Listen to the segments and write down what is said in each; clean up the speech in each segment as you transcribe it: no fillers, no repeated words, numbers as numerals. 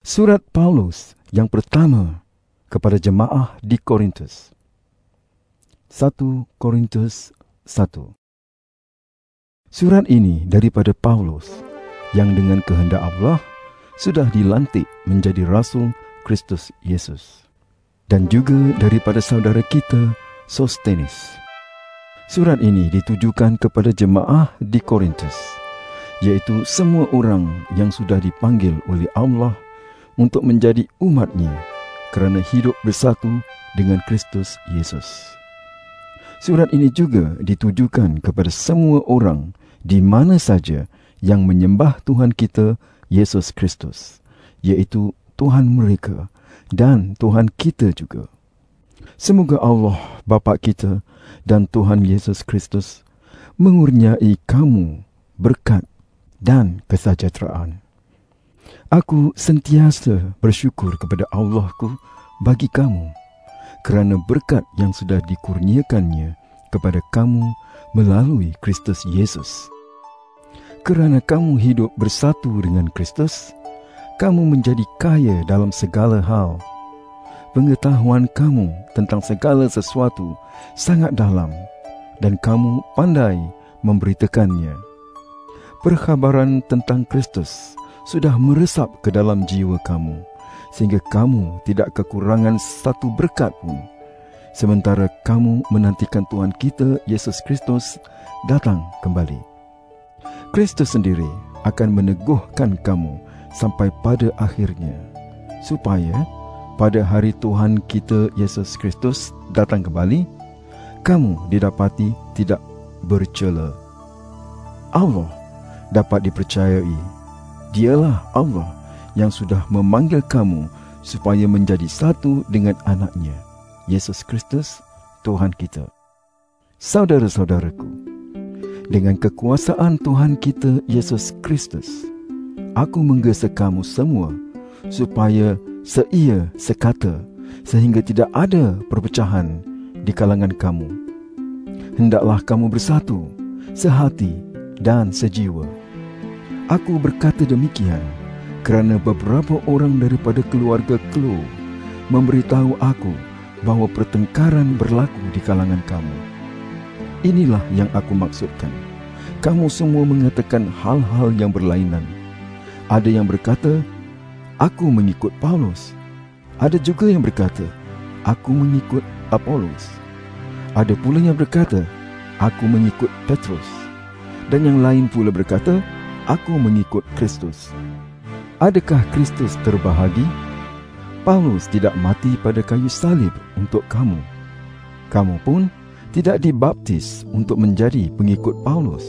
Surat Paulus yang pertama kepada jemaah di Korintus. 1 Korintus 1. Surat ini daripada Paulus yang dengan kehendak Allah sudah dilantik menjadi rasul Kristus Yesus, dan juga daripada saudara kita Sostenes. Surat ini ditujukan kepada jemaah di Korintus, yaitu semua orang yang sudah dipanggil oleh Allah untuk menjadi umat-Nya kerana hidup bersatu dengan Kristus Yesus. Surat ini juga ditujukan kepada semua orang di mana saja yang menyembah Tuhan kita Yesus Kristus, iaitu Tuhan mereka dan Tuhan kita juga. Semoga Allah Bapa kita dan Tuhan Yesus Kristus mengurniai kamu berkat dan kesejahteraan. Aku sentiasa bersyukur kepada Allahku bagi kamu kerana berkat yang sudah dikurniakannya kepada kamu melalui Kristus Yesus. Kerana kamu hidup bersatu dengan Kristus, kamu menjadi kaya dalam segala hal. Pengetahuan kamu tentang segala sesuatu sangat dalam dan kamu pandai memberitakannya. Perkhabaran tentang Kristus sudah meresap ke dalam jiwa kamu, sehingga kamu tidak kekurangan satu berkat pun, sementara kamu menantikan Tuhan kita Yesus Kristus datang kembali. Kristus sendiri akan meneguhkan kamu sampai pada akhirnya, supaya pada hari Tuhan kita Yesus Kristus datang kembali, kamu didapati tidak bercela. Allah dapat dipercayai. Dialah Allah yang sudah memanggil kamu supaya menjadi satu dengan anak-Nya, Yesus Kristus, Tuhan kita. Saudara-saudaraku, dengan kekuasaan Tuhan kita Yesus Kristus, aku menggesa kamu semua supaya seia sekata, sehingga tidak ada perpecahan di kalangan kamu. Hendaklah kamu bersatu, sehati dan sejiwa. Aku berkata demikian kerana beberapa orang daripada keluarga Chloe memberitahu aku bahawa pertengkaran berlaku di kalangan kamu. Inilah yang aku maksudkan. Kamu semua mengatakan hal-hal yang berlainan. Ada yang berkata, aku mengikut Paulus. Ada juga yang berkata, aku mengikut Apollos. Ada pula yang berkata, aku mengikut Petrus. Dan yang lain pula berkata, aku mengikut Kristus. Adakah Kristus terbahagi? Paulus tidak mati pada kayu salib untuk kamu. Kamu pun tidak dibaptis untuk menjadi pengikut Paulus.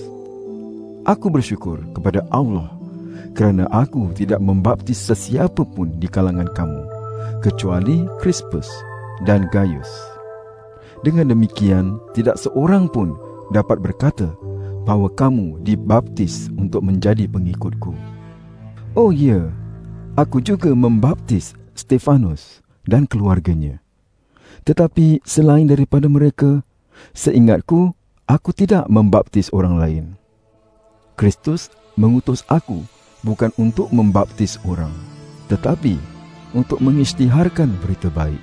Aku bersyukur kepada Allah kerana aku tidak membaptis sesiapa pun di kalangan kamu, kecuali Crispus dan Gaius. Dengan demikian, tidak seorang pun dapat berkata bahawa kamu dibaptis untuk menjadi pengikutku. Oh ya, aku juga membaptis Stefanus dan keluarganya. Tetapi selain daripada mereka, seingatku, aku tidak membaptis orang lain. Kristus mengutus aku bukan untuk membaptis orang, tetapi untuk mengisytiharkan berita baik.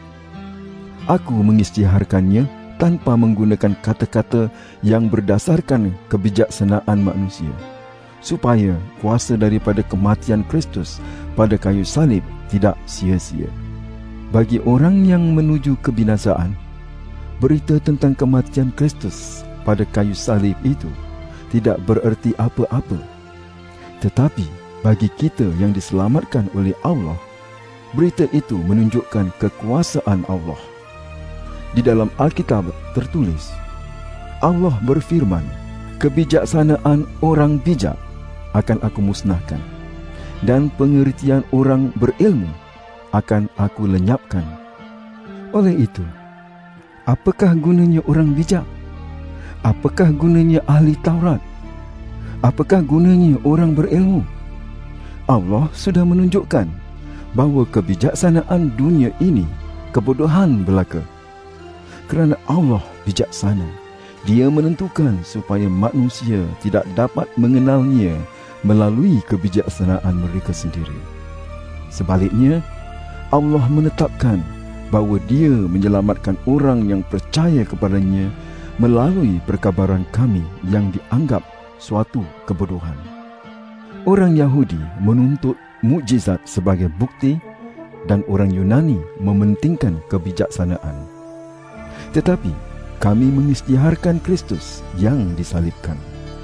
Aku mengisytiharkannya tanpa menggunakan kata-kata yang berdasarkan kebijaksanaan manusia, supaya kuasa daripada kematian Kristus pada kayu salib tidak sia-sia. Bagi orang yang menuju kebinasaan, berita tentang kematian Kristus pada kayu salib itu tidak bererti apa-apa. Tetapi bagi kita yang diselamatkan oleh Allah, berita itu menunjukkan kekuasaan Allah. Di dalam Alkitab tertulis, Allah berfirman, kebijaksanaan orang bijak akan aku musnahkan, dan pengertian orang berilmu akan aku lenyapkan. Oleh itu, apakah gunanya orang bijak? Apakah gunanya ahli Taurat? Apakah gunanya orang berilmu? Allah sudah menunjukkan bahawa kebijaksanaan dunia ini kebodohan belaka. Kerana Allah bijaksana, Dia menentukan supaya manusia tidak dapat mengenalnya melalui kebijaksanaan mereka sendiri. Sebaliknya, Allah menetapkan bahawa Dia menyelamatkan orang yang percaya kepadanya melalui perkabaran kami yang dianggap suatu kebodohan. Orang Yahudi menuntut mukjizat sebagai bukti dan orang Yunani mementingkan kebijaksanaan. Tetapi kami mengisytiharkan Kristus yang disalibkan.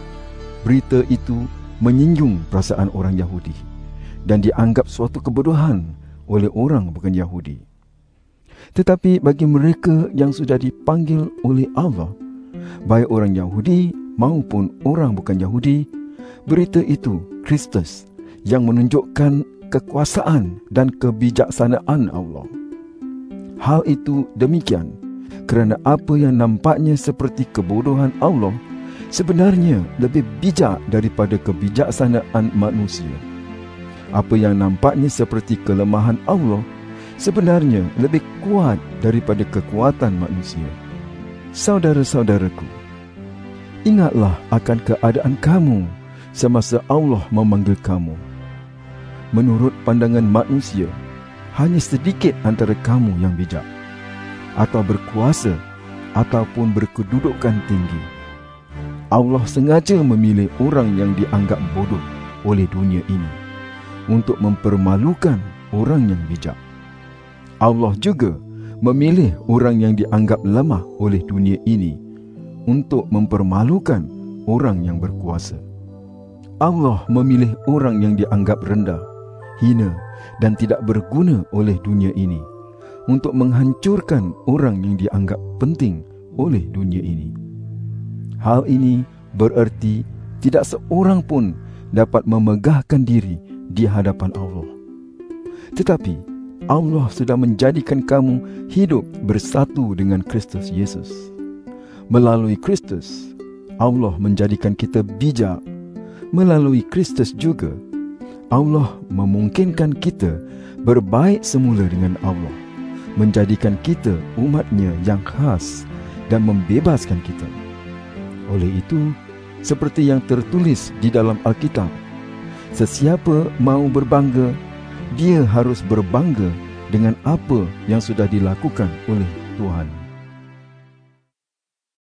Berita itu menyinggung perasaan orang Yahudi dan dianggap suatu kebodohan oleh orang bukan Yahudi. Tetapi bagi mereka yang sudah dipanggil oleh Allah, baik orang Yahudi maupun orang bukan Yahudi, berita itu Kristus yang menunjukkan kekuasaan dan kebijaksanaan Allah. Hal itu demikian kerana apa yang nampaknya seperti kebodohan Allah sebenarnya lebih bijak daripada kebijaksanaan manusia. Apa yang nampaknya seperti kelemahan Allah sebenarnya lebih kuat daripada kekuatan manusia. Saudara-saudaraku, ingatlah akan keadaan kamu semasa Allah memanggil kamu. Menurut pandangan manusia, hanya sedikit antara kamu yang bijak, atau berkuasa, ataupun berkedudukan tinggi. Allah sengaja memilih orang yang dianggap bodoh oleh dunia ini untuk mempermalukan orang yang bijak. Allah juga memilih orang yang dianggap lemah oleh dunia ini untuk mempermalukan orang yang berkuasa. Allah memilih orang yang dianggap rendah, hina dan tidak berguna oleh dunia ini untuk menghancurkan orang yang dianggap penting oleh dunia ini. Hal ini bererti tidak seorang pun dapat memegahkan diri di hadapan Allah. Tetapi Allah sudah menjadikan kamu hidup bersatu dengan Kristus Yesus. Melalui Kristus, Allah menjadikan kita bijak. Melalui Kristus juga, Allah memungkinkan kita berbaik semula dengan Allah, menjadikan kita umat-Nya yang khas dan membebaskan kita. Oleh itu, seperti yang tertulis di dalam Alkitab, sesiapa mau berbangga, dia harus berbangga dengan apa yang sudah dilakukan oleh Tuhan.